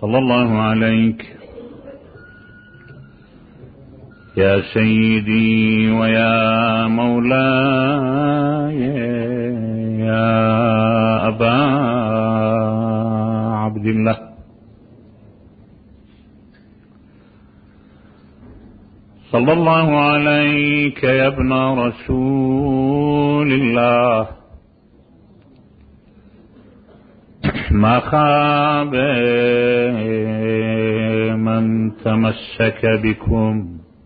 صلى الله عليك يا سيدي ويا مولاي يا أبا عبد الله، صلى الله عليك يا ابن رسول الله. ما خاب من تمسك بكم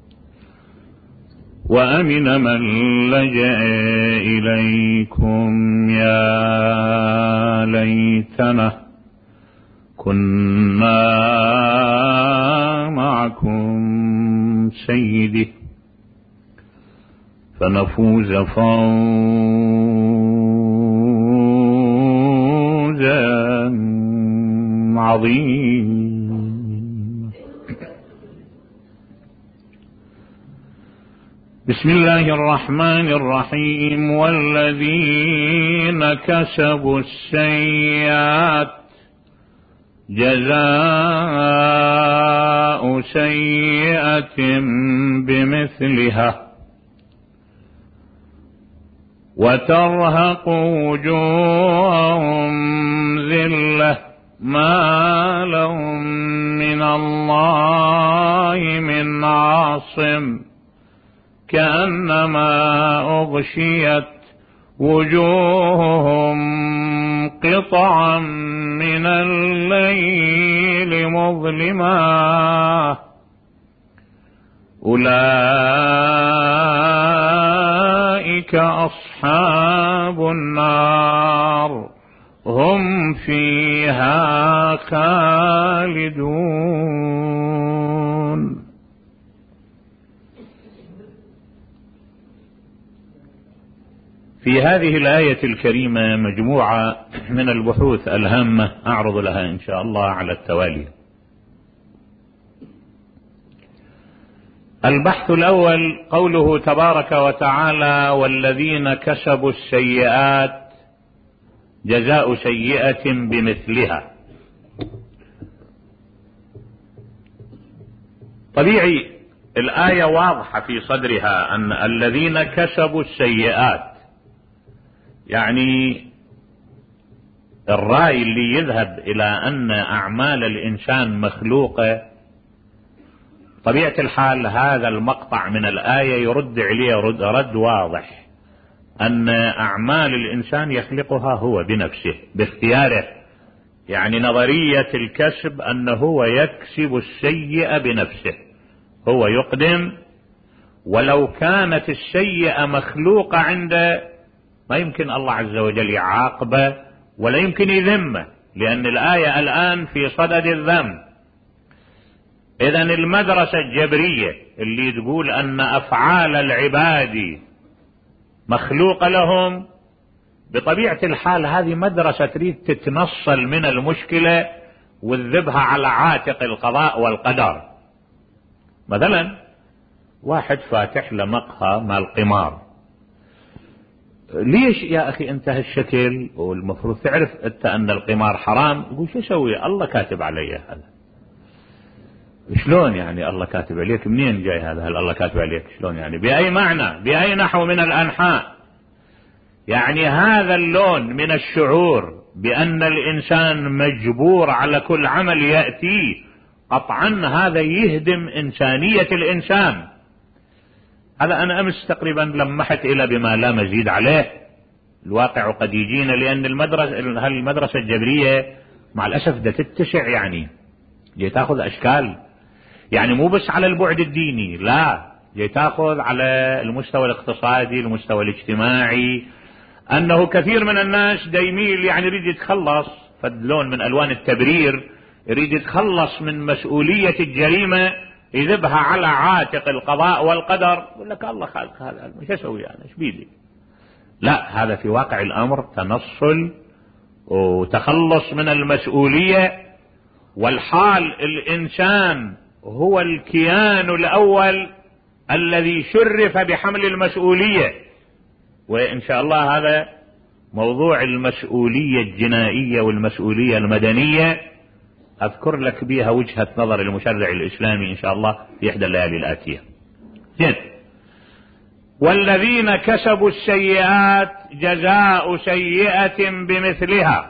وأمن من لجأ إليكم. يا ليتنا كنا معكم سيدي فنفوز فوزا عظيما. بسم الله الرحمن الرحيم. والذين كسبوا السيئات جزاء سيئة بمثلها وترهق وجوههم ذلة ما لهم من الله من عاصم كأنما أغشيت وجوههم قطعا من الليل مظلما أولئك أصحاب النار هم فيها خالدون. في هذه الآية الكريمة مجموعة من البحوث الهامة أعرض لها إن شاء الله على التوالي. البحث الأول قوله تبارك وتعالى: والذين كسبوا السيئات جزاء سيئة بمثلها. طبيعي الآية واضحة في صدرها أن الذين كسبوا السيئات، يعني الرأي اللي يذهب إلى أن أعمال الإنسان مخلوقة، طبيعة الحال هذا المقطع من الآية يرد عليه رد واضح أن أعمال الإنسان يخلقها هو بنفسه باختياره. يعني نظرية الكسب أنه هو يكسب السيئة بنفسه، هو يقدم، ولو كانت السيئة مخلوقة عنده ما يمكن الله عز وجل يعاقبه ولا يمكن يذمه، لأن الآية الآن في صدد الذم. إذن المدرسة الجبرية اللي تقول أن أفعال العباد مخلوقة لهم، بطبيعة الحال هذه مدرسة تريد تتنصل من المشكلة وتذبها على عاتق القضاء والقدر. مثلا واحد فاتح لمقهى مال قمار، ليش يا أخي أنت هالشكل والمفروض تعرف أنت أن القمار حرام؟ يقول شو أسوي؟ الله كاتب علي هذا. شلون يعني الله كاتب عليك؟ منين جاي هذا؟ هل الله كاتب عليك؟ شلون يعني؟ بأي معنى؟ بأي نحو من الأنحاء؟ يعني هذا اللون من الشعور بأن الإنسان مجبور على كل عمل يأتيه، قطعا هذا يهدم إنسانية الإنسان. هذا أنا أمس تقريبا لمحت إلى بما لا مزيد عليه، الواقع قد يجينا، لأن المدرسة الجبرية مع الأسف ده تتسع، يعني جاي تأخذ أشكال، يعني مو بس على البعد الديني، لا جاي تأخذ على المستوى الاقتصادي، المستوى الاجتماعي، أنه كثير من الناس دا يميل يعني يريد يتخلص فلون من ألوان التبرير، يريد يتخلص من مسؤولية الجريمة يذبها على عاتق القضاء والقدر. يقول لك الله خالق هذا، مش أسوي أنا، ايش بيدي؟ لا، هذا في واقع الأمر تنصل وتخلص من المسؤولية. والحال الإنسان هو الكيان الأول الذي شرف بحمل المسؤولية، وإن شاء الله هذا موضوع المسؤولية الجنائية والمسؤولية المدنية أذكر لك بها وجهة نظر المشرع الإسلامي إن شاء الله في إحدى الليالي الآتية. زين. والذين كسبوا السيئات جزاء سيئة بمثلها.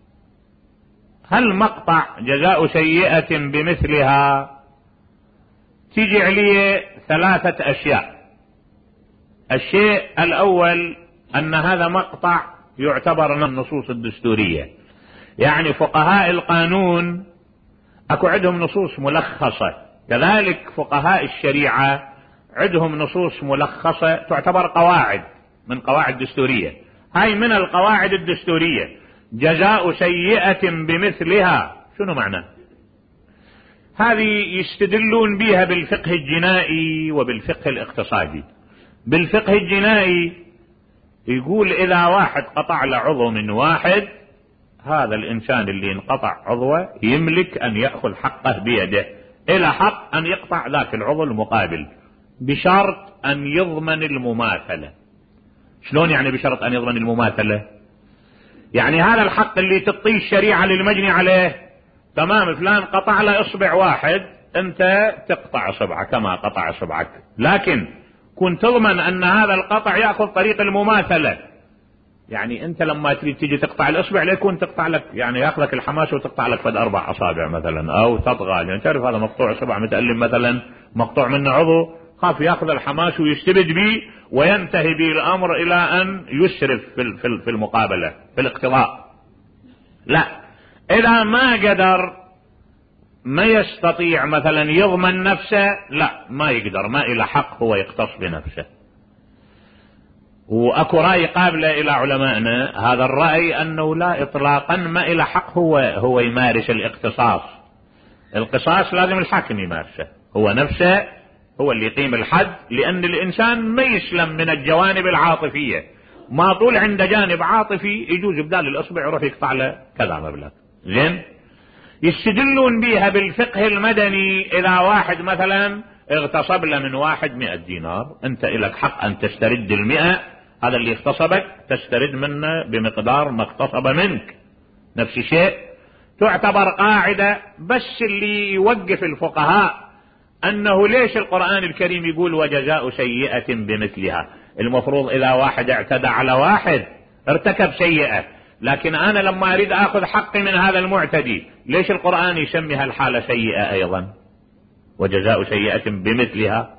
هل مقطع جزاء سيئة بمثلها تيجي عليه 3 أشياء. الشيء الأول أن هذا مقطع يعتبر من النصوص الدستورية، يعني فقهاء القانون أكو عندهم نصوص ملخصة، كذلك فقهاء الشريعة عندهم نصوص ملخصة تعتبر قواعد من قواعد دستورية. هاي من القواعد الدستورية جزاء سيئة بمثلها. شنو معنى؟ هذه يستدلون بها بالفقه الجنائي وبالفقه الاقتصادي. بالفقه الجنائي يقول إذا واحد قطع له عضو من واحد، هذا الإنسان اللي انقطع عضوه يملك أن يأخذ حقه بيده، إلى حق أن يقطع ذاك العضو المقابل بشرط أن يضمن المماثلة. شلون يعني بشرط أن يضمن المماثلة؟ يعني هذا الحق اللي تعطيه الشريعة للمجني عليه، تمام، فلان قطع له إصبع واحد، أنت تقطع إصبعه كما قطع إصبعك، لكن كنت تضمن أن هذا القطع يأخذ طريق المماثلة. يعني أنت لما تيجي تقطع الإصبع ليكون تقطع لك، يعني يأخذك الحماس وتقطع لك فد 4 أصابع مثلا، أو تطغى، يعني تعرف هذا مقطوع إصبع متألم مثلا، مقطوع منه عضو، خاف يأخذ الحماس ويستبد به وينتهي به الأمر إلى أن يسرف في المقابلة في الاقتضاء. لا، إذا ما قدر، ما يستطيع مثلا يضمن نفسه، لا ما يقدر، ما إلى حق هو يقتص بنفسه. وأكو رأي قابلة إلى علمائنا، هذا الرأي أنه لا إطلاقا ما إلى حق هو يمارس الاقتصاص. القصاص لازم الحاكم يمارسه، هو نفسه هو اللي يقيم الحد، لأن الإنسان ما يسلم من الجوانب العاطفية. ما طول عنده جانب عاطفي يجوز بدال الإصبع يروح يقطع له كذا مبلغ. زين. يستدلون بها بالفقه المدني، إذا واحد مثلا اغتصب له من واحد 100 دينار، أنت إلك حق أن تسترد 100، هذا اللي اغتصبك تسترد منه بمقدار ما اغتصب منك. نفس الشيء تعتبر قاعدة. بس اللي يوقف الفقهاء أنه ليش القرآن الكريم يقول وجزاء سيئة بمثلها؟ المفروض إذا واحد اعتدى على واحد ارتكب سيئة، لكن أنا لما أريد أخذ حقي من هذا المعتدي، ليش القرآن يسمي هالحالة سيئة أيضا؟ وجزاء سيئة بمثلها.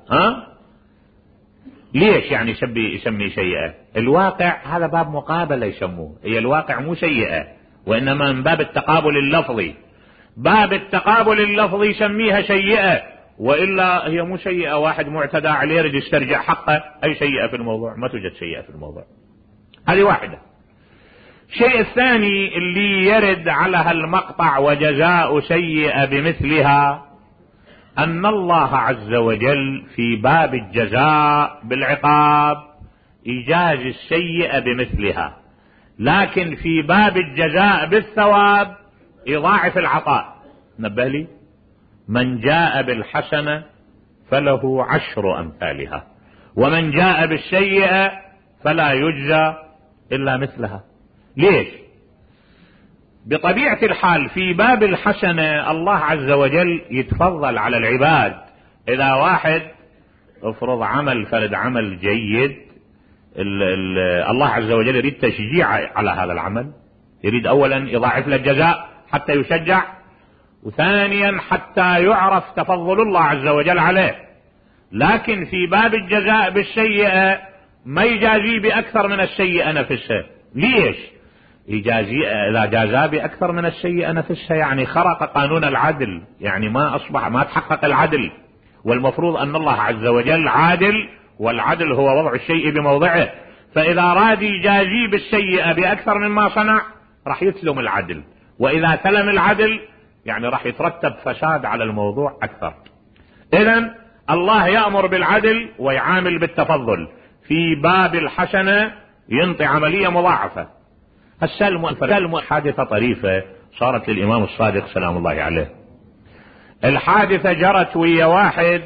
ليش يعني يسمي سيئة؟ الواقع هذا باب مقابلة يسموه، هي الواقع مو سيئة، وإنما من باب التقابل اللفظي. باب التقابل اللفظي يسميها سيئة، وإلا هي مو سيئة. واحد معتدى عليه يريد يسترجع حقه، أي سيئة في الموضوع؟ ما توجد سيئة في الموضوع. هذه واحدة. الشيء الثاني اللي يرد على هالمقطع وجزاء سيئة بمثلها، أن الله عز وجل في باب الجزاء بالعقاب يجازي السيئة بمثلها، لكن في باب الجزاء بالثواب يضاعف العطاء. نبه لي، من جاء بالحسنة فله 10 أمثالها، ومن جاء بالسيئة فلا يجزى إلا مثلها. ليش؟ بطبيعة الحال في باب الحسنة الله عز وجل يتفضل على العباد. إذا واحد افرض عمل فرد عمل جيد، الله عز وجل يريد تشجيع على هذا العمل، يريد أولا يضاعف له الجزاء حتى يشجع، وثانيا حتى يعرف تفضل الله عز وجل عليه. لكن في باب الجزاء بالسيئة ما يجازي بأكثر من السيئة نفسها. ليش؟ يجازي إذا جازى بأكثر من السيئة نفسها يعني خرق قانون العدل، يعني ما تحقق العدل. والمفروض أن الله عز وجل عادل، والعدل هو وضع الشيء بموضعه. فإذا راد يجازي بالسيئة بأكثر مما صنع راح يسلم العدل، وإذا سلم العدل يعني راح يترتب فساد على الموضوع أكثر. إذن الله يأمر بالعدل ويعامل بالتفضل. في باب الحسنة ينطي عملية مضاعفة. السلم حادثة طريفة صارت للإمام الصادق سلام الله عليه. الحادثة جرت ويا واحد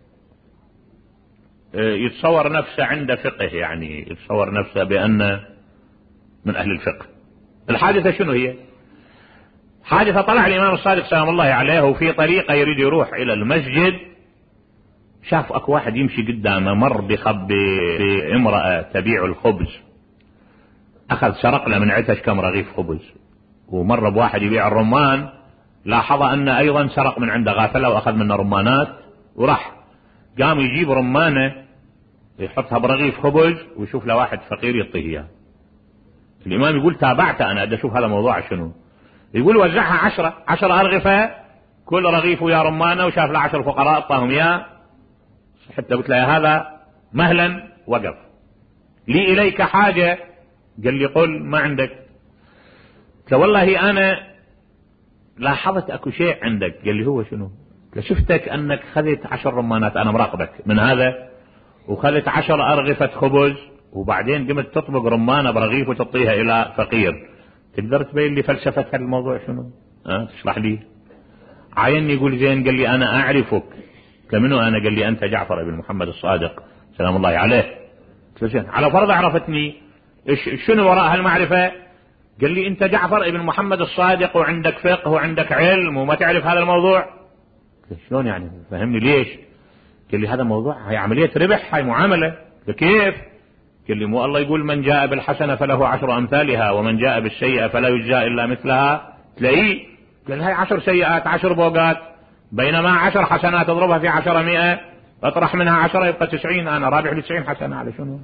يتصور نفسه عنده فقه، يعني يتصور نفسه بأنه من أهل الفقه. الحادثة شنو هي؟ حادثة طلع الإمام الصادق سلام الله عليه وفي طريقة يريد يروح إلى المسجد، شاف أكو واحد يمشي قدامه، مر بامرأة تبيع الخبز، أخذ سرق له من عتش كم رغيف خبز. ومر بواحد يبيع الرمان، لاحظ أن أيضا سرق من عنده غافلة وأخذ منه رمانات وراح. قام يجيب رمانة يحطها برغيف خبز ويشوف له واحد فقير يعطيه إياه. الإمام يقول تابعته أنا أدى أشوف هذا موضوع شنو. يقول وزعها 10 أرغفة، كل رغيف ويا رمانة، وشاف له 10 فقراء أعطاهم إياه. حتى قلت له هذا مهلا، وقف لي إليك حاجة. قال لي قل ما عندك. قلت له والله أنا لاحظت أكو شيء عندك. قال لي هو شنو؟ شفتك أنك خذت 10 رمانات، أنا مراقبك من هذا، وخذت 10 أرغفة خبز، وبعدين قمت تطبق رمانة برغيف وتعطيها إلى فقير. تقدر تبين لي فلسفة هذا الموضوع شنو؟ تشرح لي. عايني يقول زين. قال لي أنا أعرفك. منو أنا؟ قال لي أنت جعفر بن محمد الصادق سلام الله عليه. على فرض عرفتني، شنو وراء هالمعرفة؟ قال لي أنت جعفر بن محمد الصادق وعندك فقه وعندك علم وما تعرف هذا الموضوع. شلون يعني؟ فهمني ليش؟ قال لي هذا موضوع، هاي عملية ربح، هاي معاملة. كيف؟ قال لي مو الله يقول من جاء بالحسنة فله 10 أمثالها ومن جاء بالسيئة فلا يجزى إلا مثلها. تلاقيه قال هاي 10 سيئات 10 بوقات، بينما 10 حسنات اضربها في 10 100، اطرح منها 10 يبقى 90، أنا رابح ل 90 حسنة. على شنو؟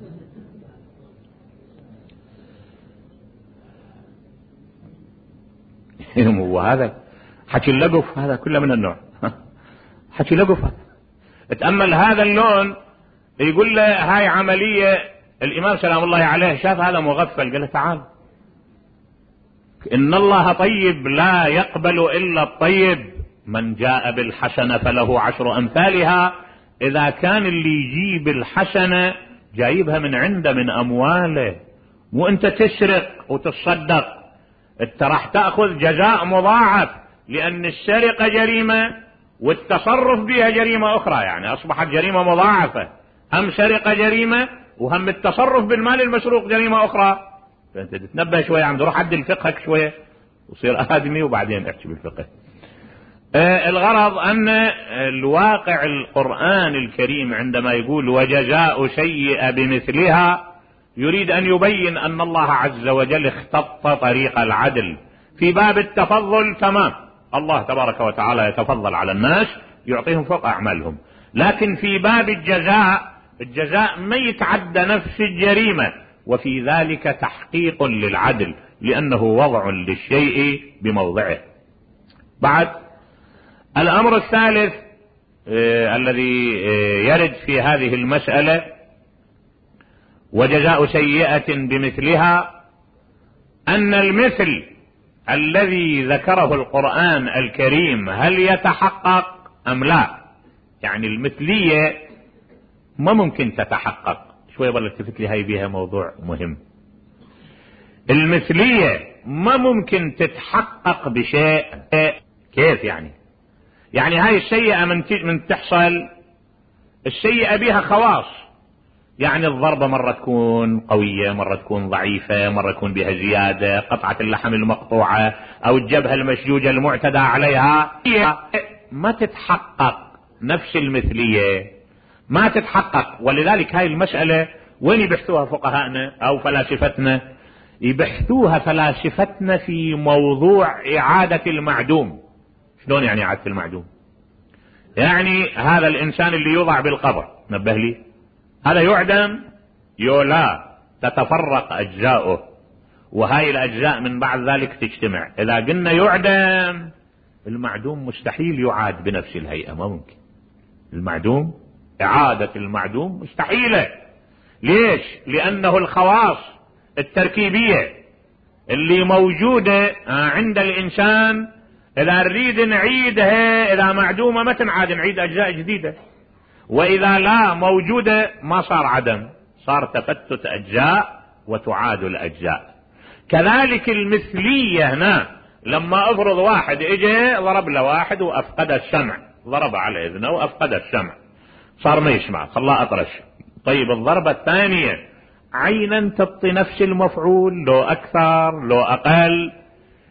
وهذا حكي اللقف، هذا كله من النوع حكي لقف. اتأمل هذا اللون. يقول له هاي عملية. الإمام سلام الله عليه شاف هذا مغفل، قال له تعال، إن الله طيب لا يقبل إلا الطيب، من جاء بالحسنة فله 10 أمثالها. إذا كان اللي يجيب الحسنة جايبها من عنده من أمواله، مو أنت تسرق وتتصدق، أنت راح تأخذ جزاء مضاعف، لأن السرقة جريمة والتصرف بها جريمة أخرى، يعني أصبحت جريمة مضاعفة، هم سرقة جريمة وهم التصرف بالمال المسروق جريمة أخرى. فأنت تتنبه شوية، عم تروح عدل فقهك شوية وصير آدمي وبعدين احكي بالفقه. الغرض أن الواقع القرآن الكريم عندما يقول وجزاء سيئة بمثلها، يريد أن يبين أن الله عز وجل اختط طريق العدل. في باب التفضل تمام، الله تبارك وتعالى يتفضل على الناس يعطيهم فوق أعمالهم، لكن في باب الجزاء ما يتعدى نفس الجريمة، وفي ذلك تحقيق للعدل، لأنه وضع للشيء بموضعه. بعد الأمر الثالث الذي يرد في هذه المسألة وجزاء سيئة بمثلها، أن المثل الذي ذكره القرآن الكريم هل يتحقق أم لا؟ يعني المثلية ما ممكن تتحقق. شوية بل التفت لي، هاي بيها موضوع مهم. المثلية ما ممكن تتحقق بشيء. كيف يعني؟ يعني هاي السيئة من تحصل، السيئة بها خواص، يعني الضربة مرة تكون قوية، مرة تكون ضعيفة، مرة تكون بها زيادة، قطعة اللحم المقطوعة أو الجبهة المشجوجة المعتدى عليها، ما تتحقق نفس المثلية، ما تتحقق. ولذلك هاي المسألة وين يبحثوها فقهاءنا أو فلاسفتنا؟ يبحثوها فلاسفتنا في موضوع إعادة المعدوم. شلون يعني إعادة المعدوم؟ يعني هذا الإنسان اللي يوضع بالقبر، نبه لي، هذا يعدم يولا، تتفرق أجزاؤه، وهاي الأجزاء من بعد ذلك تجتمع. إذا قلنا يعدم، المعدوم مستحيل يعاد بنفس الهيئة، ما ممكن. المعدوم، إعادة المعدوم مستحيلة. ليش؟ لأنه الخواص التركيبية اللي موجودة عند الإنسان إذا نريد نعيدها، إذا معدومة ما تنعاد، نعيد أجزاء جديدة، وإذا لا موجودة ما صار عدم، صار تفتت أجزاء وتعاد الأجزاء. كذلك المثلية هنا، لما أفرض واحد إجي ضرب له واحد وأفقد السمع، ضرب على إذنه وأفقد السمع، صار ما يسمع، خلاه أطرش. طيب الضربة الثانية عينا تعطي نفس المفعول، لو أكثر لو أقل،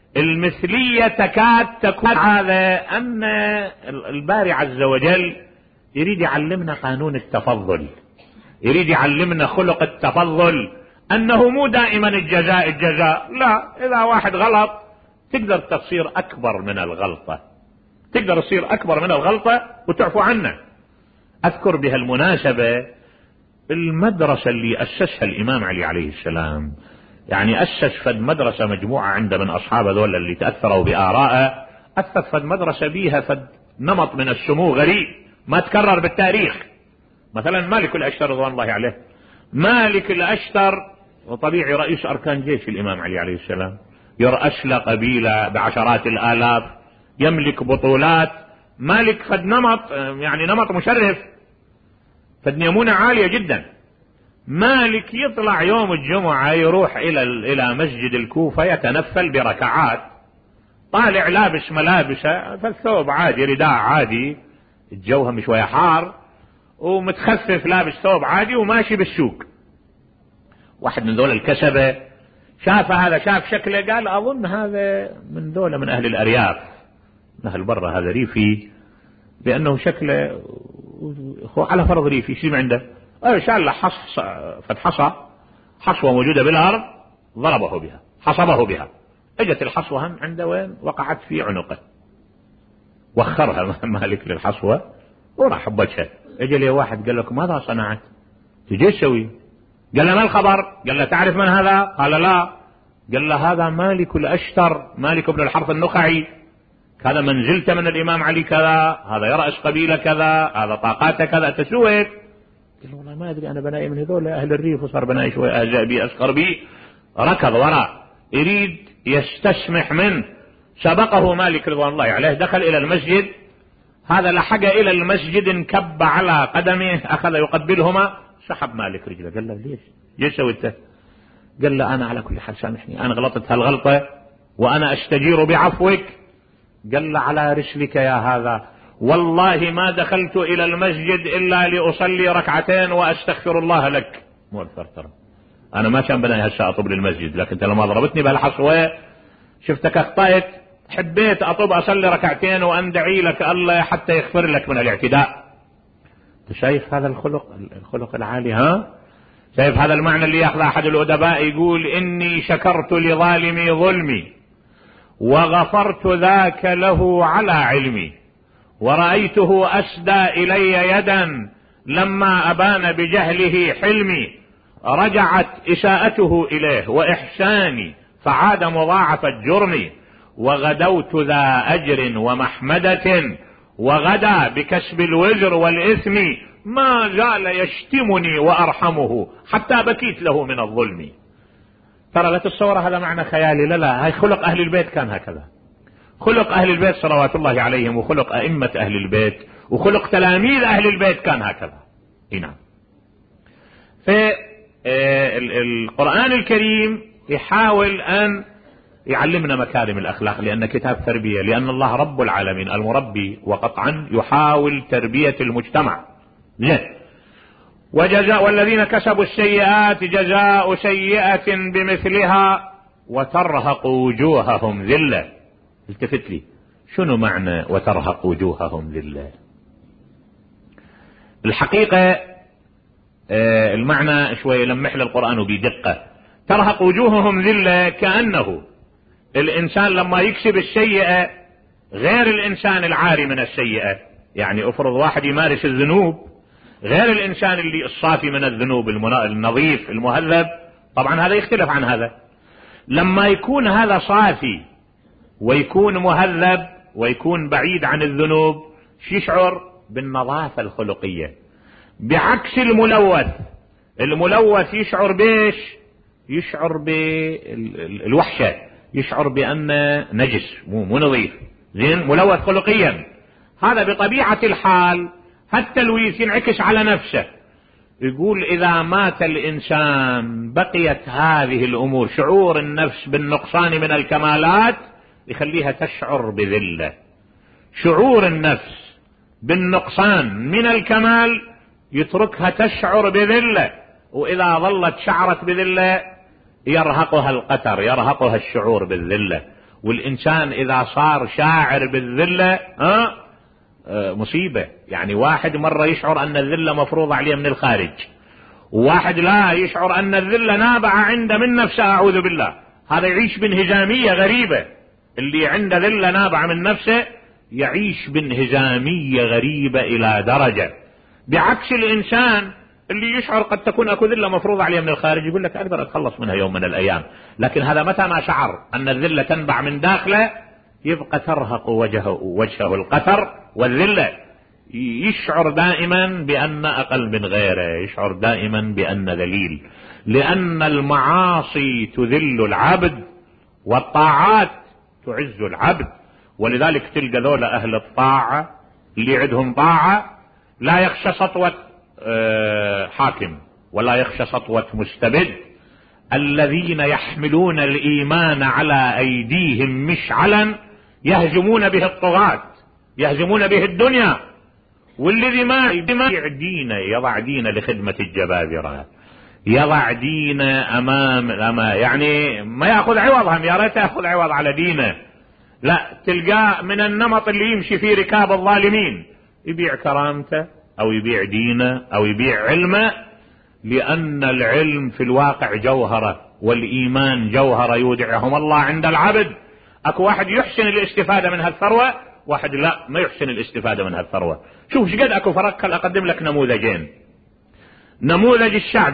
المثلية تكاد تكون هذا أن الباري عز وجل يريد يعلمنا قانون التفضل، يريد يعلمنا خلق التفضل، أنه مو دائما الجزاء لا، إذا واحد غلط تقدر تصير أكبر من الغلطة، تقدر تصير أكبر من الغلطة وتعفو عنه. أذكر بها المناسبة المدرسة اللي أسسها الإمام علي عليه السلام، يعني أسس فد مدرسة مجموعة عنده من أصحاب ذول اللي تأثروا بآرائه، أسس فد مدرسة بيها فد نمط من السمو غريب ما تكرر بالتاريخ. مثلا مالك الأشتر رضوان الله عليه، مالك الأشتر وطبيعي رئيس أركان جيش الإمام علي عليه السلام، يرأس له قبيلة بعشرات الآلاف، يملك بطولات، مالك فد نمط، يعني نمط مشرف، فد نمونة عالية جدا. مالك يطلع يوم الجمعة يروح إلى مسجد الكوفة يتنفل بركعات، طالع لابس ملابسه، فالثوب عادي، رداء عادي، الجو شوية حار، ومتخفف لابس ثوب عادي وماشي بالسوق. واحد من ذول الكسبة شاف هذا، شاف شكله، قال أظن هذا من ذول من أهل الأرياف، من أهل برا، هذا ريفي، لأنه شكله على فرض ريفي. شو عنده؟ شال له حصوة موجودة بالأرض، ضربه بها، حصبه بها، اجت الحصوة هم عنده وين؟ وقعت في عنقه، وخرها مالك للحصوة وراح بوجهه. اجى لي واحد قال لك ماذا صنعت؟ تجي تسوي؟ قال له ما الخبر؟ قال له تعرف من هذا؟ قال لا. قال له هذا مالك الأشتر، مالك بن الحرث النخعي، هذا منزلته من الإمام علي كذا، هذا يرأس قبيلة كذا، هذا طاقاته كذا، تسويت؟ قال والله ما أدري، أنا بنائي من هذول أهل الريف، وصار بنائي شوي أهزأ بي أسخر بي. ركض وراء يريد يستسمح منه، سبقه مالك رضوان الله عليه، دخل إلى المسجد، هذا لحق إلى المسجد، انكب على قدمه، أخذ يقبلهما، سحب مالك رجله. قال له ليش سويته؟ قال له أنا على كل حال سامحني، أنا غلطت هالغلطة وأنا أستجير بعفوك. قال له على رسلك يا هذا، والله ما دخلت إلى المسجد إلا لأصلي ركعتين وأستغفر الله لك. مو الفرترة، أنا ما كان بناي هسه أطب للمسجد، لكن أنت لما ضربتني بهالحصوة شفتك أخطأت، حبيت أطب أصلي ركعتين وأندعي لك الله حتى يغفر لك من الاعتداء. شايف هذا الخلق العالي؟ ها، شايف هذا المعنى اللي ياخذ أحد الأدباء يقول إني شكرت لظالمي ظلمي وغفرت ذاك له على علمي، ورأيته أسدى إلي يدا لما أبان بجهله حلمي، رجعت إساءته إليه وإحساني فعاد مضاعفة جرمي، وغدوت ذا أجر ومحمدة وغدا بكسب الوزر والإثم، ما زال يشتمني وأرحمه حتى بكيت له من الظلم. ترى لا تتصور هذا معنى خيالي، لا، هاي خلق أهل البيت كان هكذا، خلق أهل البيت صلوات الله عليهم، وخلق أئمة أهل البيت، وخلق تلاميذ أهل البيت كان هكذا. نعم. في القرآن الكريم يحاول أن يعلمنا مكارم الأخلاق، لأن كتاب تربية، لأن الله رب العالمين المربي، وقطعا يحاول تربية المجتمع. وجزاء والذين كسبوا السيئات جزاء سيئة بمثلها وترهق وجوههم ذلة. التفت لي، شنو معنى وترهق وجوههم ذلة؟ الحقيقة المعنى شوي لمح للقرآن بدقة. ترهق وجوههم ذلة كأنه الإنسان لما يكسب السيئة غير الإنسان العاري من السيئة، يعني افرض واحد يمارس الذنوب غير الإنسان اللي الصافي من الذنوب، النظيف المهذب، طبعا هذا يختلف عن هذا. لما يكون هذا صافي ويكون مهذب ويكون بعيد عن الذنوب، يشعر بالنظافة الخلقية، بعكس الملوث يشعر بيش؟ يشعر بالوحشة، يشعر بأنه نجس، مو نظيف، زين، ملوث خلقيا. هذا بطبيعة الحال هالتلويث ينعكس على نفسه. يقول إذا مات الإنسان بقيت هذه الأمور، شعور النفس بالنقصان من الكمالات يخليها تشعر بذلة، شعور النفس بالنقصان من الكمال يتركها تشعر بذلة، وإذا ظلت شعرت بذلة يرهقها القتر، يرهقها الشعور بالذلة. والإنسان إذا صار شاعر بالذلة مصيبة. يعني واحد مرة يشعر أن الذلة مفروضة عليه من الخارج، وواحد لا يشعر أن الذلة نابعة عنده من نفسه، أعوذ بالله، هذا يعيش بانهزامية غريبة. اللي عنده ذلة نابعة من نفسه يعيش بانهزامية غريبة إلى درجة، بعكس الإنسان اللي يشعر قد تكون أكو ذلة مفروضة عليه من الخارج، يقول لك أقدر أتخلص منها يوم من الأيام. لكن هذا متى ما شعر أن الذلة تنبع من داخله يبقى ترهق وجهه القتر والذلة، يشعر دائما بأن أقل من غيره، يشعر دائما بأن ذليل، لأن المعاصي تذل العبد والطاعات تعز العبد. ولذلك تلقى ذولا أهل الطاعة اللي عندهم طاعة لا يخشى سطوة حاكم ولا يخشى سطوة مستبد، الذين يحملون الإيمان على أيديهم مشعلا يهزمون به الطغاة، يهزمون به الدنيا. والذي ما يضع دينه لخدمة الجبابرة، يضع دينه أمام يعني ما يأخذ عوضهم، يا ريت يأخذ عوض على دينه، لا، تلقاه من النمط اللي يمشي في ركاب الظالمين، يبيع كرامته أو يبيع دينه أو يبيع علمه، لأن العلم في الواقع جوهرة والإيمان جوهرة يودعهم الله عند العبد. أكو واحد يحسن الاستفادة من هالثروة، واحد لا، ما يحسن الاستفادة من هالثروة. شوف شقد أكو فرق. أقدم لك نموذجين. نموذج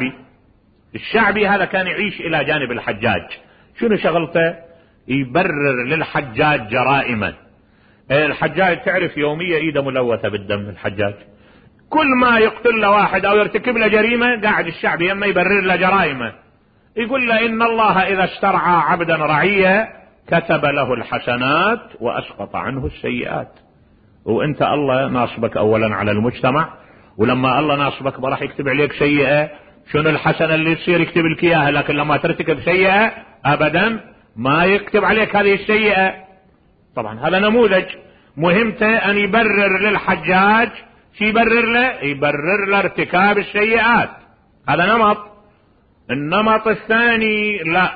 الشعبي هذا كان يعيش إلى جانب الحجاج. شنو شغلته؟ يبرر للحجاج جرائمه. الحجاج تعرف يومية ايده ملوثة بالدم، الحجاج كل ما يقتل له واحد او يرتكب له جريمة قاعد الشعب يما يبرر له جرائمه، يقول له ان الله اذا استرعى عبدا رعيا كتب له الحسنات واسقط عنه السيئات. وانت الله ناصبك اولا على المجتمع، ولما الله ناصبك ما راح يكتب عليك سيئة. شنو الحسنة اللي تصير يكتب لك اياها، لكن لما ترتكب سيئة ابدا ما يكتب عليك هذه السيئة. طبعا هذا نموذج مهمته ان يبرر للحجاج. شي يبرر له؟ يبرر له ارتكاب السيئات. هذا نمط. النمط الثاني لا،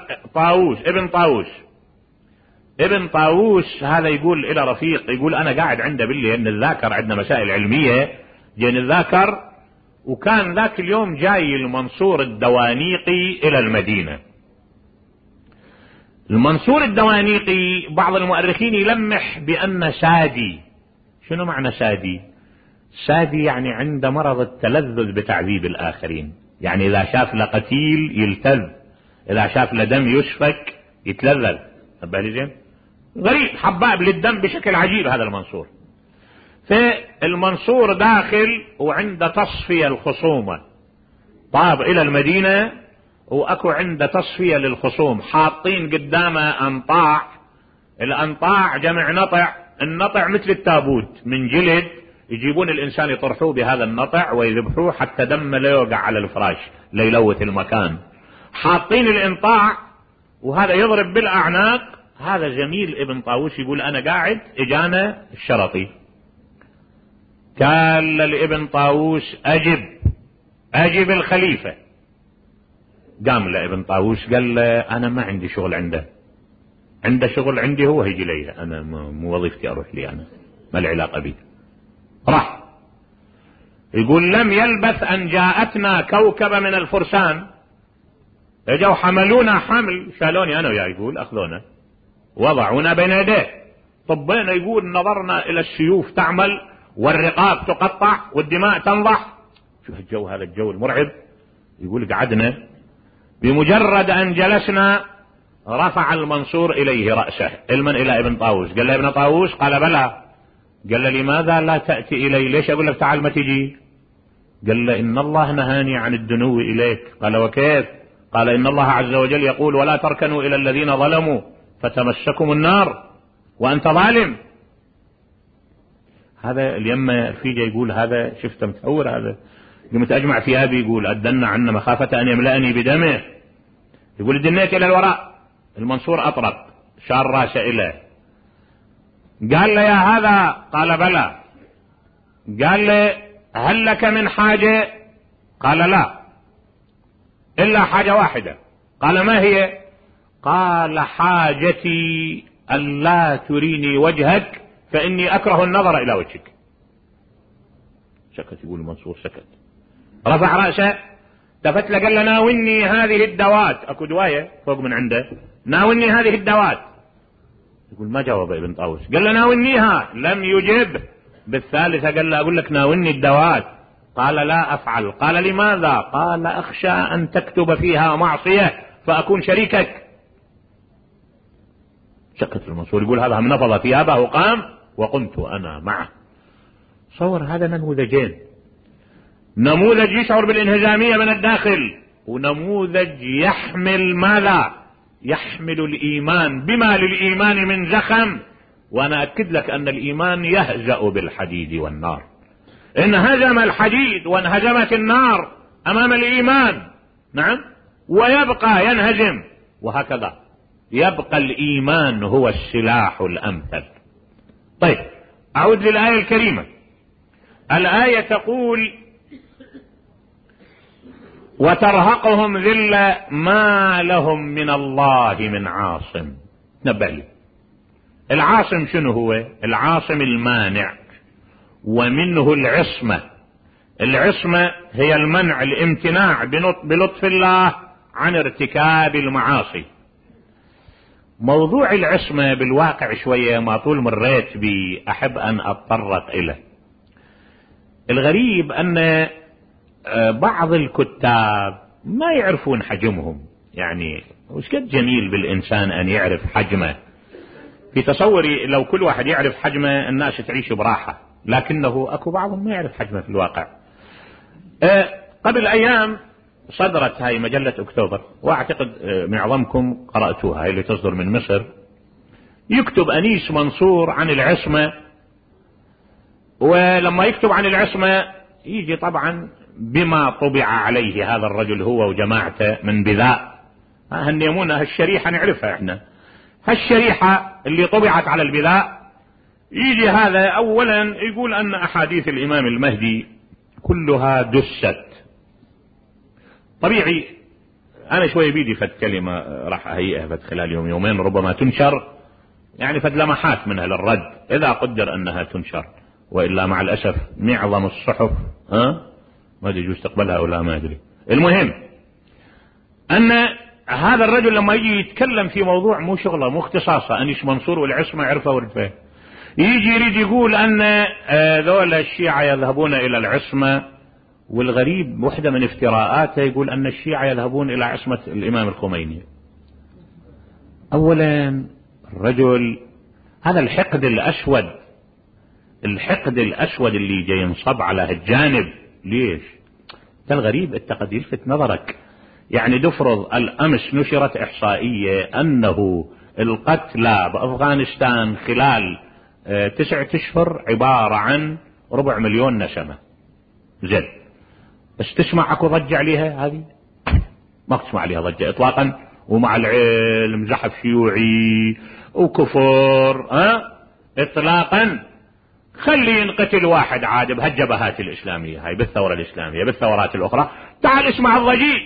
ابن طاووس هذا يقول الى رفيق، يقول انا قاعد عنده بالليل نتذاكر، عندنا مسائل علمية جاي نتذاكر، وكان ذاك اليوم جاي المنصور الدوانيقي الى المدينة. المنصور الدوانيقي بعض المؤرخين يلمح بأن سادي. شنو معنى سادي؟ سادي يعني عنده مرض التلذذ بتعذيب الآخرين، يعني إذا شاف له قتيل يلتذ، إذا شاف له دم يسفك يتلذذ. زين، غريب، حباب للدم بشكل عجيب هذا المنصور. فالمنصور داخل وعنده تصفية الخصومة، طاب إلى المدينة واكو عنده تصفية للخصوم، حاطين قدامه انطاع. الانطاع جمع نطع، النطع مثل التابوت من جلد، يجيبون الانسان يطرحوه بهذا النطع ويذبحوه حتى دم لا يوقع على الفراش ليلوث المكان. حاطين الانطاع وهذا يضرب بالاعناق. هذا زميل ابن طاووس يقول انا قاعد، اجانا الشرطي قال لابن طاووس اجب الخليفة. قام لابن طاووس قال له انا ما عندي شغل عنده شغل عندي، هو هيجي لي، انا مو وظيفتي اروح لي، انا ما لي علاقة بي. راح يقول لم يلبث ان جاءتنا كوكبة من الفرسان، اجوا حملونا حمل، شالوني انا وياه، يقول اخذونا وضعونا بين يديه. طبينا، يقول نظرنا الى السيوف تعمل والرقاب تقطع والدماء تنضح. شوف الجو، هذا الجو المرعب. يقول قعدنا، بمجرد ان جلسنا رفع المنصور اليه رأسه، علما الى ابن طاووس. قال له ابن طاووس؟ قال بلى. قال له لماذا لا تأتي الي؟ ليش اقول لك تعال ما تجي؟ قال له ان الله نهاني عن الدنو اليك. قال وكيف؟ قال ان الله عز وجل يقول ولا تركنوا الى الذين ظلموا فتمسكم النار وانت ظالم. هذا اليمة الفيجة يقول هذا شفته متهور، هذا قمت اجمع ثيابي، يقول ادنا عنا مخافة ان يملأني بدمه. يقول دنيت الى الوراء، المنصور اطرق شار راسه اليه. قال له يا هذا؟ قال بلى. قال له هل لك من حاجة؟ قال لا، الا حاجة واحدة. قال ما هي؟ قال حاجتي أن لا تريني وجهك فإني أكره النظر إلى وجهك. سكت. يقول منصور سكت، رفع رأسه، التفت له قال له ناولني هذه الدوات. اكو دواية فوق من عنده، ناولني هذه الدوات. يقول ما جاوب ابن طاووس، قال له ناولنيها، لم يجب. بالثالثة قال له اقول لك ناولني الدوات، قال لا افعل. قال لماذا؟ قال اخشى ان تكتب فيها معصية فاكون شريكك. سكت المنصور. يقول هذا من نفض ثيابه وقام وقمت انا معه. صور هذا نموذجين، نموذج يشعر بالانهزامية من الداخل، ونموذج يحمل ماذا؟ يحمل الإيمان بما للإيمان من زخم. وأنا أكد لك أن الإيمان يهزأ بالحديد والنار. انهزم الحديد وانهزمت النار أمام الإيمان، نعم، ويبقى ينهزم، وهكذا يبقى الإيمان هو السلاح الأمثل. طيب أعود للآية الكريمة. الآية تقول وترهقهم ذلة ما لهم من الله من عاصم. نبه لي، العاصم شنو هو؟ العاصم المانع، ومنه العصمة. العصمة هي المنع، الامتناع بلطف الله عن ارتكاب المعاصي. موضوع العصمة بالواقع شوية ما طول مريت بي أحب أن أتطرق إليه. الغريب أن بعض الكتاب ما يعرفون حجمهم. يعني وش قد جميل بالإنسان أن يعرف حجمه. في تصوري لو كل واحد يعرف حجمه الناس تعيش براحة، لكنه أكو بعضهم ما يعرف حجمه في الواقع. قبل أيام صدرت هاي مجلة أكتوبر، وأعتقد معظمكم قرأتوها، هاي اللي تصدر من مصر. يكتب أنيس منصور عن العصمة، ولما يكتب عن العصمة يجي طبعا بما طبع عليه هذا الرجل هو وجماعته من بذاء. هالنيمونة هالشريحة نعرفها احنا، هالشريحة اللي طبعت على البذاء. يجي هذا اولا يقول ان احاديث الامام المهدي كلها دست. طبيعي انا شوي بيدي فد كلمة راح اهيئها فد خلال يوم يومين ربما تنشر، يعني فد لمحات منها للرد اذا قدر انها تنشر، والا مع الاسف معظم الصحف ما يجوز تقبلها او لا ما ادري. المهم ان هذا الرجل لما يجي يتكلم في موضوع مو شغله مو اختصاصه، انيس منصور والعصمه عرفه ورفه، يجي يريد يقول ان ذول الشيعة يذهبون الى العصمة. والغريب واحدة من افتراءاته يقول ان الشيعة يذهبون الى عصمة الامام الخميني. اولا الرجل هذا الحقد الاسود، الحقد الاسود اللي جاي ينصب على هالجانب ليش؟ الغريب انت قد يلفت نظرك، يعني تفرض الامس نشرت احصائية انه القتلى بافغانستان خلال 9 أشهر عبارة عن 250,000 نسمة. زين، بس تسمع اكو ضجة عليها؟ هذه ما تسمع عليها ضجة اطلاقا. ومع العلم زحف شيوعي وكفر اطلاقا. خلي ينقتل واحد عاد بهالجبهات الاسلامية هاي، بالثورة الاسلامية بالثورات الاخرى، تعال اسمع الضجيج،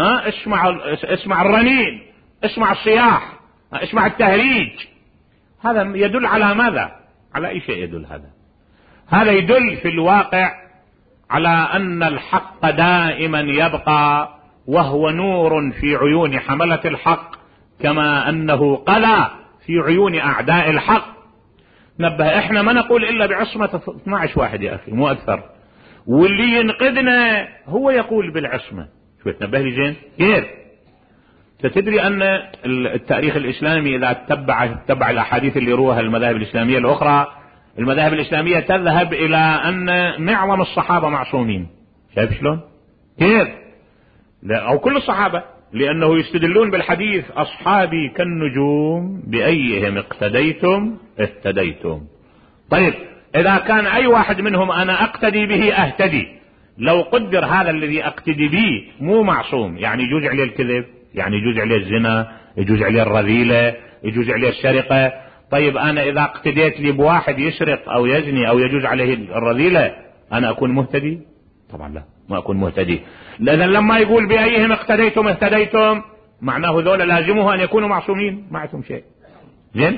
اسمع الرنين، اسمع الصياح، اسمع التهريج. هذا يدل على ماذا؟ على اي شيء يدل هذا؟ هذا يدل في الواقع على ان الحق دائما يبقى، وهو نور في عيون حملة الحق، كما انه قلى في عيون اعداء الحق. نبه، احنا ما نقول الا بعصمة 12 واحد يا اخي مو اكثر، واللي ينقذنا هو يقول بالعصمة. شو تنبه لي زين كيف؟ تدري ان التاريخ الاسلامي اذا تتبع الاحاديث اللي يروها المذاهب الاسلامية الاخرى، المذاهب الاسلامية تذهب الى ان معظم الصحابة معصومين. شايف شلون؟ كيف؟ لا، او كل الصحابة، لانه يستدلون بالحديث اصحابي كالنجوم بايهم اقتديتم اهتديتم. طيب اذا كان اي واحد منهم انا اقتدي به اهتدي، لو قدر هذا الذي اقتدي به مو معصوم، يعني يجوز عليه الكذب، يعني يجوز عليه الزنا، يجوز عليه الرذيلة، يجوز عليه السرقة. طيب انا اذا اقتديت لي بواحد يسرق او يزني او يجوز عليه الرذيلة، انا اكون مهتدي؟ طبعا لا، ما اكون مهتدي. لذا لما يقول بايهم اقتديتم اهتديتم، معناه ذولا لازمه ان يكونوا معصومين، ما عندهم شيء. زين،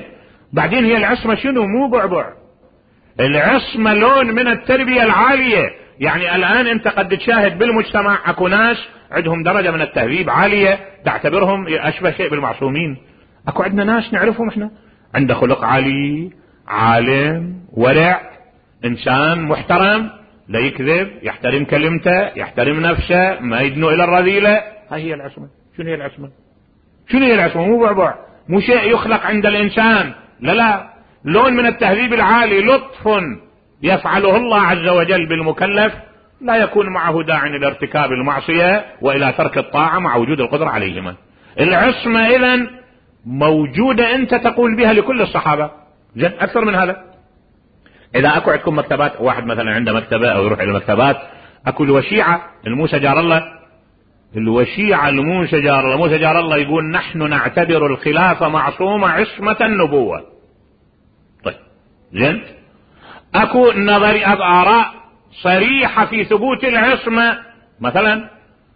بعدين هي العصمة شنو؟ مو بعبع. العصمة لون من التربية العالية. يعني الآن أنت قد تشاهد بالمجتمع أكو ناس عندهم درجة من التهذيب عالية تعتبرهم أشبه شيء بالمعصومين. أكو عندنا ناس نعرفهم إحنا عنده خلق عالي، عالم، ورع، إنسان محترم، لا يكذب، يحترم كلمته، يحترم نفسه، ما يدنو إلى الرذيلة. هاي هي العصمة. شنو هي العصمة؟ شنو هي العصمة؟ مو بعبع، مو شيء يخلق عند الإنسان، لا، لون من التهذيب العالي، لطف يفعله الله عز وجل بالمكلف، لا يكون معه داع إلى ارتكاب المعصية وإلى ترك الطاعة مع وجود القدرة عليهما. العصمة إذن موجودة، أنت تقول بها لكل الصحابة. زين، أكثر من هذا، إذا أكو عندكم مكتبات، واحد مثلا عنده مكتبة أو يروح إلى مكتبات، أكو الوشيعة الموسى جار الله، الوشيعة الموسى جار الله، موسى جار الله يقول نحن نعتبر الخلافة معصومة عصمة النبوة. طيب زين، أكو نظري آراء صريحة في ثبوت العصمة، مثلا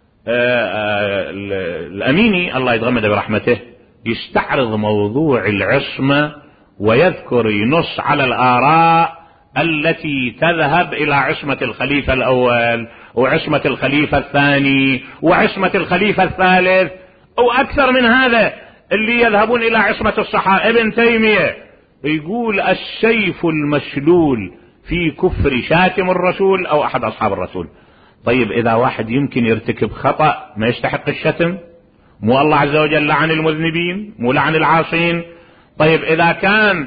الأميني الله يتغمد برحمته يستعرض موضوع العصمة ويذكر، ينص على الآراء التي تذهب إلى عصمة الخليفة الأول وعصمة الخليفة الثاني وعصمة الخليفة الثالث، أو أكثر من هذا اللي يذهبون إلى عصمة الصحابة. ابن تيمية يقول السيف المسلول في كفر شاتم الرسول أو أحد أصحاب الرسول. طيب إذا واحد يمكن يرتكب خطأ ما يستحق الشتم، مو الله عز وجل لعن المذنبين، مو لعن العاصين. طيب إذا كان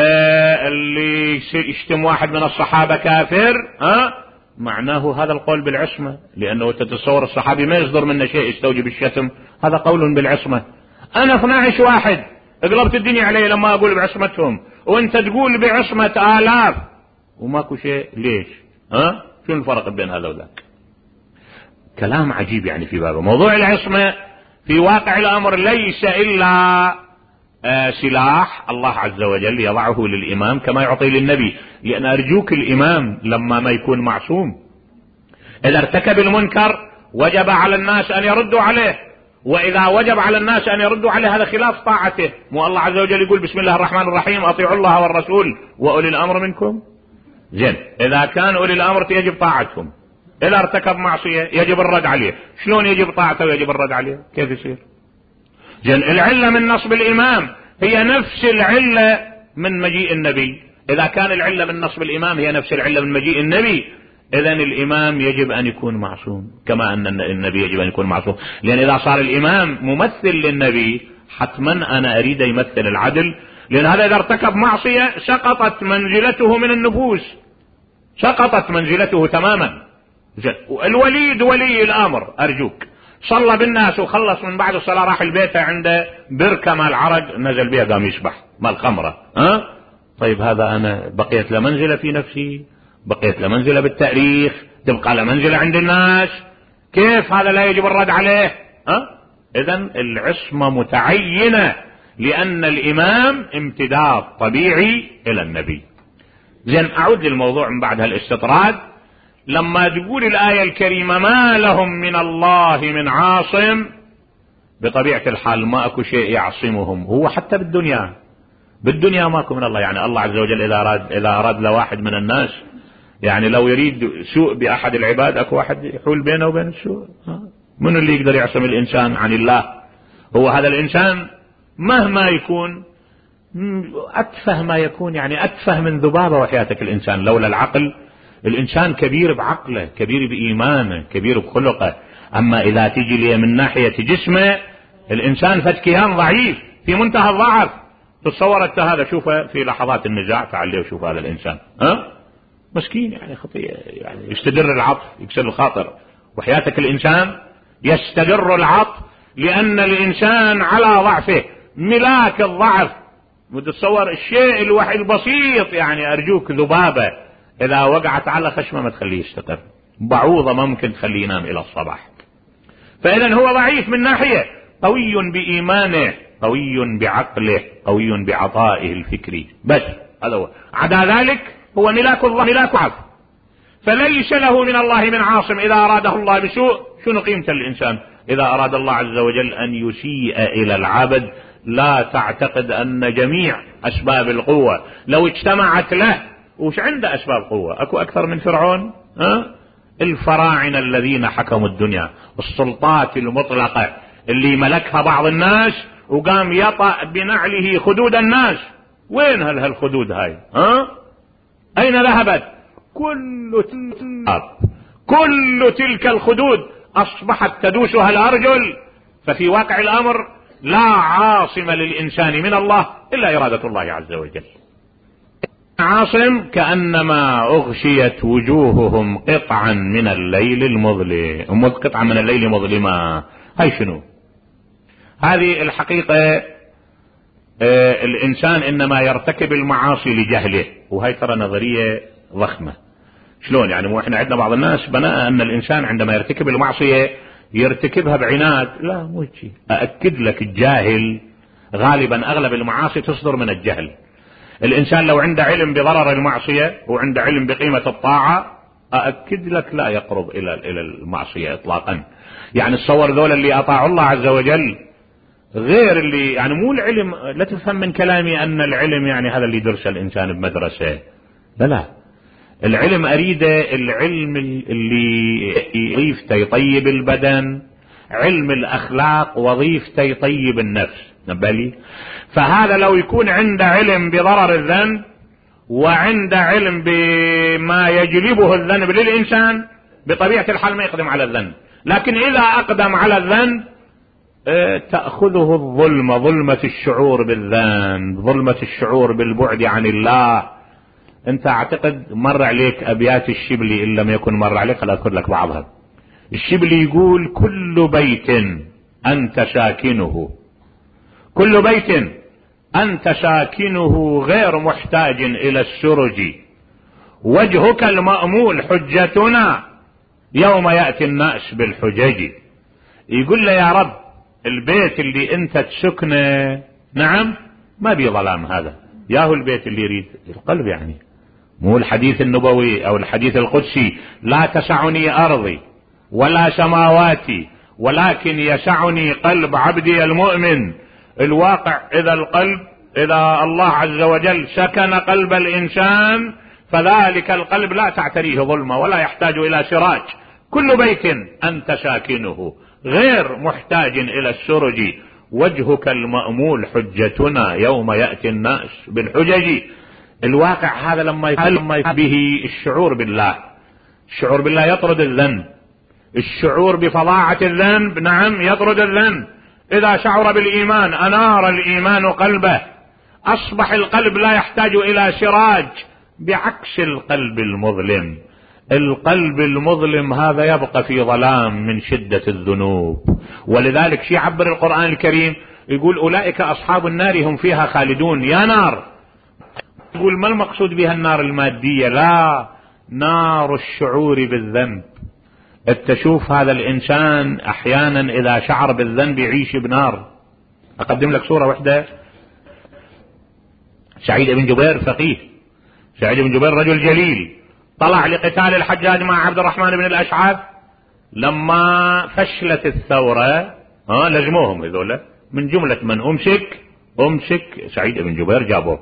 اللي يشتم واحد من الصحابة كافر، معناه هذا القول بالعصمة، لأنه تتصور الصحابي ما يصدر منه شيء يستوجب الشتم، هذا قول بالعصمة. أنا 12 واحد اقلبت الدنيا علي لما أقول بعصمتهم، وانت تقول بعصمة آلاف وماكو شيء، ليش؟ شو الفرق بين هذا وذاك؟ كلام عجيب يعني في بابه. موضوع العصمة في واقع الأمر ليس إلا سلاح الله عز وجل يضعه للإمام كما يعطي للنبي، لأن أرجوك الإمام لما ما يكون معصوم إذا ارتكب المنكر وجب على الناس أن يردوا عليه، وإذا وجب على الناس أن يردوا عليه هذا خلاف طاعته. مو الله عز وجل يقول بسم الله الرحمن الرحيم أطيعوا الله والرسول وأولي الأمر منكم؟ زين، إذا كان أولي الأمر يجب طاعتهم، إذا ارتكب معصية يجب الرد عليه. شلون يجب طاعته ويجب الرد عليه؟ كيف يصير؟ زين، العلة من نصب الإمام هي نفس العلة من مجيء النبي. إذا كان العلة من نصب الإمام هي نفس العلة من مجيء النبي، إذن الإمام يجب أن يكون معصوم كما أن النبي يجب أن يكون معصوم. لأن إذا صار الإمام ممثل للنبي حتما أنا أريد يمثل العدل، لأن هذا إذا ارتكب معصية سقطت منزلته من النفوس، سقطت منزلته تماما. الوليد ولي الأمر أرجوك صلى بالناس وخلص، من بعد الصلاة راح البيت عنده بركة مال عرق نزل بها قام يسبح مال خمرة. طيب هذا أنا بقيت له منزلة في نفسي، بقيت له منزلة بالتاريخ، تبقى له منزلة عند الناس، كيف هذا لا يجب الرد عليه؟ إذن العصمة متعينة، لأن الإمام امتداد طبيعي إلى النبي. زين، أعود للموضوع من بعد هالاستطراد. لما تقول الآية الكريمة ما لهم من الله من عاصم، بطبيعة الحال ما أكو شيء يعصمهم، هو حتى بالدنيا ماكو من الله. يعني الله عز وجل إذا أراد لواحد من الناس، يعني لو يريد سوء بأحد العباد أكو واحد يحول بينه وبين السوء. من اللي يقدر يعصم الإنسان عن الله؟ هو هذا الإنسان مهما يكون أتفه ما يكون، يعني أتفه من ذبابة وحياتك. الإنسان لولا العقل، الإنسان كبير بعقله، كبير بإيمانه، كبير بخلقه. أما إذا تيجي لي من ناحية جسمه، الإنسان فتكيان ضعيف في منتهى الضعف. تصور أنت هذا، شوفه في لحظات النزاع تعالي وشوف هذا الإنسان مسكين، يعني خطيئة، يعني يستدر العطف يكسر الخاطر. وحياتك الإنسان يستدر العطف لأن الإنسان على ضعفه، ملاك الضعف. وتصور الشيء الوحيد البسيط، يعني أرجوك ذبابة إذا وقعت على خشمه ما تخليه يستقر، بعوضة ما ممكن تخليه ينام إلى الصباح. فإذا هو ضعيف من ناحية، قوي بإيمانه، قوي بعقله، قوي بعطائه الفكري، بس هذا هو. عدا ذلك هو ملاك الله، ملاك عف، فليس له من الله من عاصم. إذا أراده الله بسوء شنو قيمة الإنسان؟ إذا أراد الله عز وجل أن يسيء إلى العبد لا تعتقد أن جميع أسباب القوة لو اجتمعت له، وش عنده أسباب قوة؟ أكو أكثر من فرعون؟ الفراعنة الذين حكموا الدنيا، السلطات المطلقة اللي ملكها بعض الناس وقام يطأ بنعله خدود الناس، وين هالخدود هاي؟ أين ذهبت؟ كل تلك الخدود أصبحت تدوسها الأرجل. ففي واقع الأمر لا عاصم للإنسان من الله إلا إرادة الله عز وجل. عاصم كأنما أغشيت وجوههم قطعا من الليل المظلم. قطعا من الليل مظلمة، هاي شنو؟ هذه الحقيقة الإنسان إنما يرتكب المعاصي لجهله، وهي ترى نظرية ضخمة. شلون يعني؟ مو احنا عندنا بعض الناس بناء أن الإنسان عندما يرتكب المعصية يرتكبها بعناد. لا، مو شيء. أأكد لك الجاهل غالبا أغلب المعاصي تصدر من الجهل. الإنسان لو عنده علم بضرر المعصية وعنده علم بقيمة الطاعة، أأكد لك لا يقرب إلى المعصية إطلاقا. يعني الصور ذول اللي أطاعوا الله عز وجل غير اللي يعني مو العلم. لا تفهم من كلامي أن العلم يعني هذا اللي يدرسه الإنسان بمدرسة، لا. العلم أريده العلم اللي وظيفته يطيب البدن، علم الأخلاق وظيفته يطيب النفس. نبالي. فهذا لو يكون عنده علم بضرر الذنب وعنده علم بما يجلبه الذنب للإنسان، بطبيعة الحال ما يقدم على الذنب. لكن إذا أقدم على الذنب تأخذه الظلمة، ظلمة الشعور بالذنب، ظلمة الشعور بالبعد عن الله. انت اعتقد مر عليك ابيات الشبلي، ان لم يكن مر عليك خل اذكر لك بعضها. الشبلي يقول: كل بيت انت ساكنه، كل بيت انت ساكنه غير محتاج الى السرج، وجهك المأمول حجتنا يوم يأتي الناس بالحجج. يقول له: يا رب البيت اللي انت تسكنه نعم ما بي ظلام، هذا ياهو البيت اللي يريد القلب، يعني مو الحديث النبوي او الحديث القدسي: لا تسعني ارضي ولا سماواتي ولكن يسعني قلب عبدي المؤمن. الواقع اذا الله عز وجل سكن قلب الانسان فذلك القلب لا تعتريه ظلمة ولا يحتاج الى سراج. كل بيت انت ساكنه غير محتاج الى السرج، وجهك المأمول حجتنا يوم يأتي الناس بالحجج. الواقع هذا لما يقل به الشعور بالله، الشعور بالله يطرد الذنب، الشعور بفظاعة الذنب نعم يطرد الذنب. إذا شعر بالإيمان أنار الإيمان قلبه، أصبح القلب لا يحتاج إلى سراج، بعكس القلب المظلم. القلب المظلم هذا يبقى في ظلام من شدة الذنوب. ولذلك شي يعبر القرآن الكريم يقول: أولئك أصحاب النار هم فيها خالدون. يا نار، يقول ما المقصود بها النار المادية؟ لا، نار الشعور بالذنب. تشوف هذا الإنسان أحيانا إذا شعر بالذنب يعيش بنار. أقدم لك صورة واحدة. سعيد بن جبير فقيه، سعيد بن جبير رجل جليل، طلع لقتال الحجاج مع عبد الرحمن بن الأشعث. لما فشلت الثورة لزموهم هذول، من جملة من أمسك سعيد بن جبير جابوه.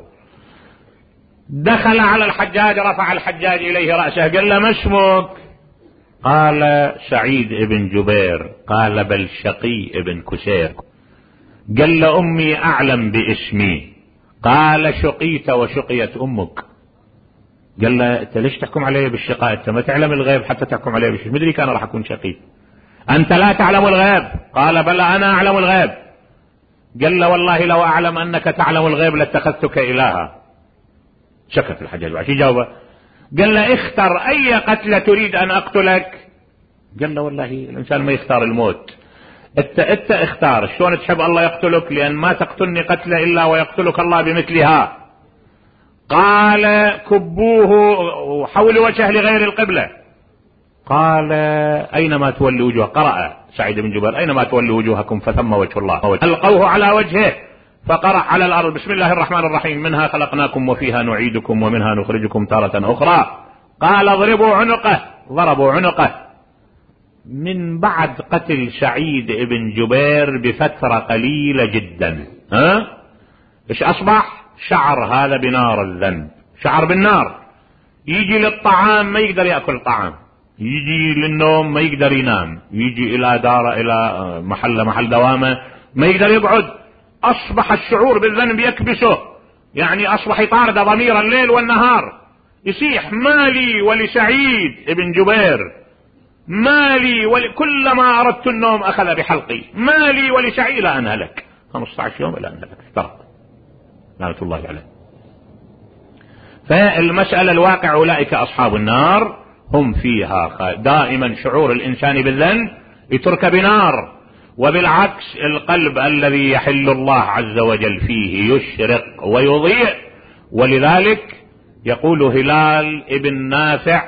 دخل على الحجاج، رفع الحجاج إليه رأسه، قال له: ما اسمك؟ قال: سعيد بن جبير. قال: بل شقي بن كسير. قال له: أمي أعلم باسمي. قال: شقيت وشقيت أمك. قال له: أنت ليش تحكم علي بالشقاء؟ أنت ما تعلم الغيب حتى تحكم علي بالشقاء. مدري كان راح أكون شقي. أنت لا تعلم الغيب. قال: بلى أنا أعلم الغيب. قال له: والله لو أعلم أنك تعلم الغيب لاتخذتك إلها. سكت الحجاج. وعشي جاوبه؟ قال له: اختر أي قتلة تريد أن أقتلك. قال له: والله الإنسان ما يختار الموت، أنت اختار. شلون تحب الله يقتلك؟ لأن ما تقتلني قتلة إلا ويقتلك الله بمثلها. قال: كبوه وحول وجهه لغير القبلة. قال: أينما تولي وجهه. قرأ سعيد بن جبير: أينما تولي وجوهكم فثم وجه الله. ألقوه على وجهه فقرأ على الأرض: بسم الله الرحمن الرحيم، منها خلقناكم وفيها نعيدكم ومنها نخرجكم تارة أخرى. قال: اضربوا عنقه. ضربوا عنقه. من بعد قتل سعيد بن جبير بفترة قليلة جدا ايش اصبح؟ شعر هذا بنار الذنب، شعر بالنار. يجي للطعام ما يقدر يأكل طعام، يجي للنوم ما يقدر ينام، يجي الى دار الى محل دوامه ما يقدر يقعد. اصبح الشعور بالذنب يكبسه، يعني اصبح يطارد ضمير الليل والنهار، يصيح مالي ولسعيد ابن جبير، مالي كلما اردت النوم اخذ بحلقي، مالي ولسعيد الى ان هلك. 15 يوم الى ان هلك افترق لعنة الله عليه. فالمسألة الواقع أولئك أصحاب النار هم فيها دائما شعور الإنسان بالذنب يترك بنار، وبالعكس القلب الذي يحل الله عز وجل فيه يشرق ويضيء. ولذلك يقول هلال ابن نافع: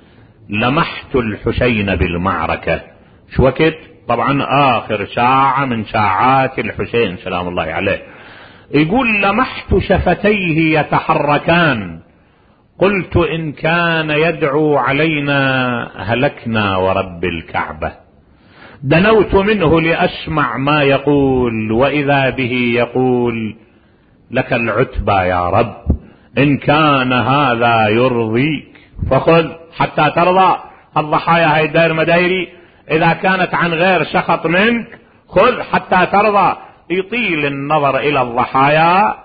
لمحت الحسين بالمعركة. شو وقت؟ طبعا آخر ساعة من ساعات الحسين سلام الله عليه. يقول: لمحت شفتيه يتحركان، قلت إن كان يدعو علينا هلكنا ورب الكعبة. دنوت منه لأسمع ما يقول، وإذا به يقول: لك العتبى يا رب، إن كان هذا يرضيك فخذ حتى ترضى. الضحايا هاي داير مدايري، إذا كانت عن غير سخط منك خذ حتى ترضى. يطيل النظر إلى الضحايا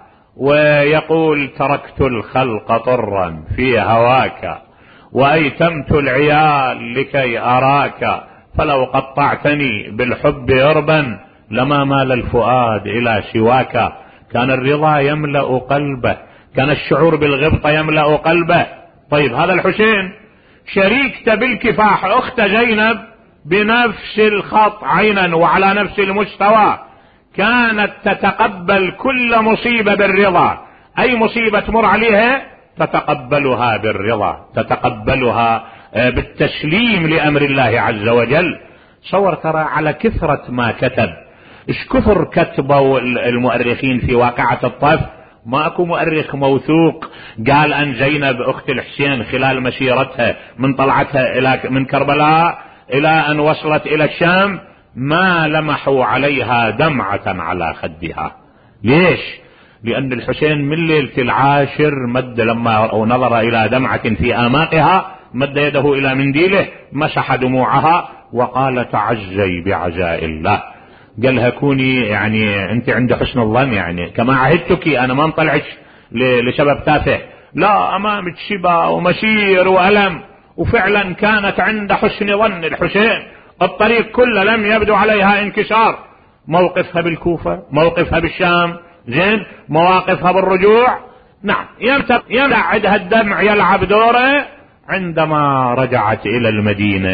ويقول: تركت الخلق طرا في هواك، وأيتمت العيال لكي أراك، فلو قطعتني بالحب عربا لما مال الفؤاد إلى سواك. كان الرضا يملأ قلبه، كان الشعور بالغبطة يملأ قلبه. طيب هذا الحسين شريكته بالكفاح أخت زينب بنفس الخط عينا وعلى نفس المستوى، كانت تتقبل كل مصيبة بالرضا، أي مصيبة تمر عليها تتقبلها بالرضا، تتقبلها بالتسليم لأمر الله عز وجل. صور ترى على كثرة ما كتب، ايش كثر كتبوا المؤرخين في واقعة الطف. ما اكو مؤرخ موثوق قال ان زينب اخت الحسين خلال مسيرتها من طلعتها من كربلاء الى ان وصلت الى الشام ما لمحوا عليها دمعة على خدها. ليش؟ لأن الحسين من ليلة العاشر مد لما نظر إلى دمعة في آماقها مد يده إلى منديله مسح دموعها وقال: تعزي بعزاء الله. قالها: كوني يعني أنت عند حسن الظن، يعني كما عهدتك أنا ما نطلعش لسبب تافه، لا، أمامك شبا ومسير وألم. وفعلا كانت عند حسن ظن الحسين، الطريق كله لم يبدو عليها انكسار. موقفها بالكوفة، موقفها بالشام، زين، مواقفها بالرجوع، نعم، يمتعدها الدمع يلعب دوره عندما رجعت إلى المدينة،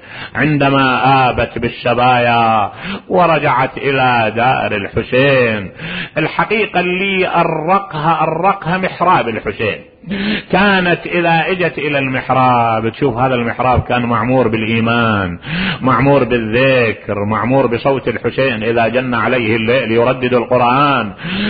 عندما آبت بالسبايا ورجعت إلى دار الحسين. الحقيقة اللي أرقها محراب الحسين. كانت إذا اجت إلى المحراب تشوف هذا المحراب كان معمور بالإيمان، معمور بالذكر، معمور بصوت الحسين إذا جن عليه الليل يردد القرآن.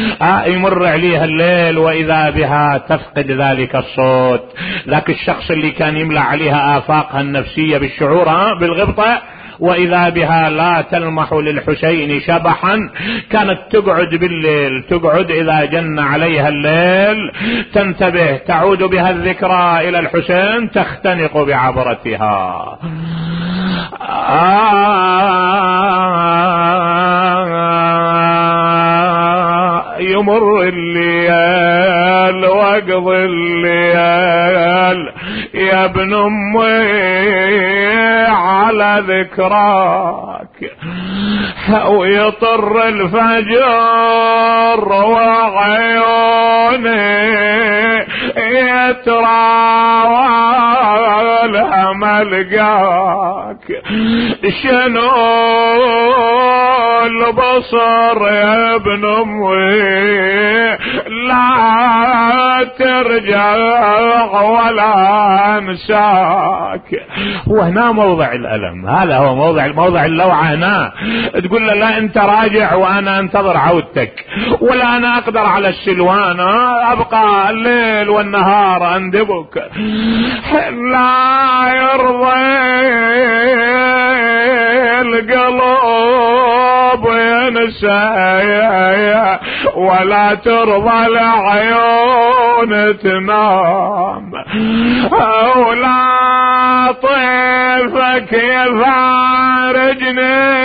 يمر عليها الليل وإذا بها تفقد ذلك الصوت. ذاك الشخص اللي كان يملأ عليها آفاقها النفسية بالشعور بالغبطة وإذا بها لا تلمح للحسين شبحا. كانت تقعد بالليل، تقعد إذا جن عليها الليل تنتبه، تعود بها الذكرى إلى الحسين، تختنق بعبرتها. يمر الليل واقضي الليل يا ابن امي على ذكراك، ويطر الفجر وعيوني يتراول ملقاك. شنو البصر يا ابن امي لا ترجع ولا انساك. وهنا موضع الألم، هذا هو موضع اللوعة هنا. تقول له لا انت راجع وانا انتظر عودتك، ولا انا اقدر على السلوان ابقى الليل والنهار اندبك. لا يرضي القلب ينسى ولا ترضى العيون تنام، ولا طيفك يفارجني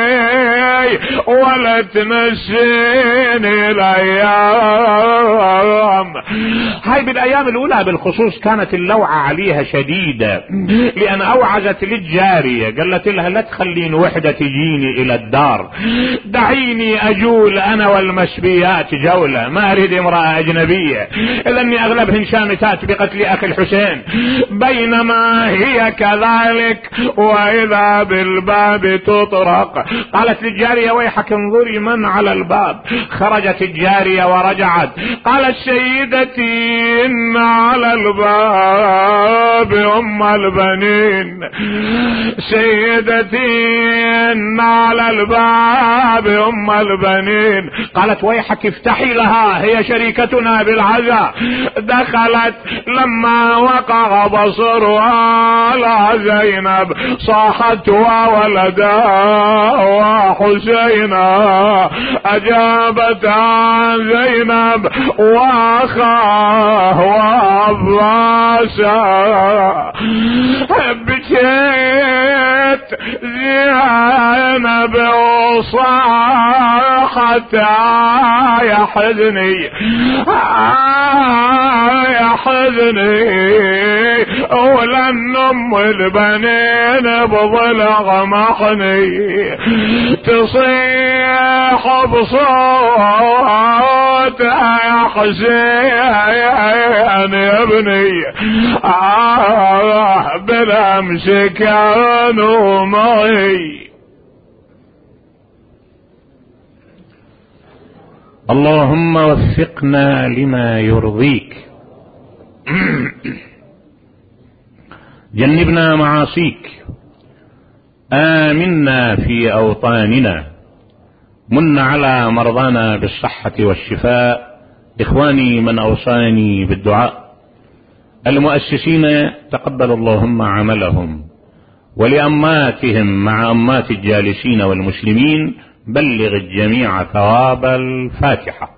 ولا تنسيني الايام. هاي بالايام الاولى بالخصوص كانت اللوعة عليها شديدة، لان اوعزت للجارية قالت لها لا تخلين وحدة تجيني الى الدار، دعيني اجول انا والمشبيات جولة، ما اريد امرأة اجنبية لاني اغلبهن شامتات بقتل اخي الحسين. بينما هي كذلك واذا بالباب تطرق، قالت للجارية ويحك انظري من على الباب. خرجت الجارية ورجعت، قالت سيدتي إن على الباب أم البنين، سيدتي إن على الباب أم البنين. قالت ويحك افتحي لها، هي شريكتنا بالعزاء. دخلت لما وقع بصرها على زينب صاحت وولدا وحسينا، أجابت عن زينب واخاه وعباسا. بكيت زينب وصاحت يا حزني يا حزني، ولن ام البنين بضلع محني تصيح بصوت يا حسين يا ابني، بالامس كانوا معي. اللهم وفقنا لما يرضيك، جنبنا معاصيك، آمنا في أوطاننا، من على مرضانا بالصحة والشفاء. إخواني من أوصاني بالدعاء، المؤسسين تقبل اللهم عملهم، ولأماتهم مع أمات الجالسين والمسلمين بلغ الجميع ثواب الفاتحة.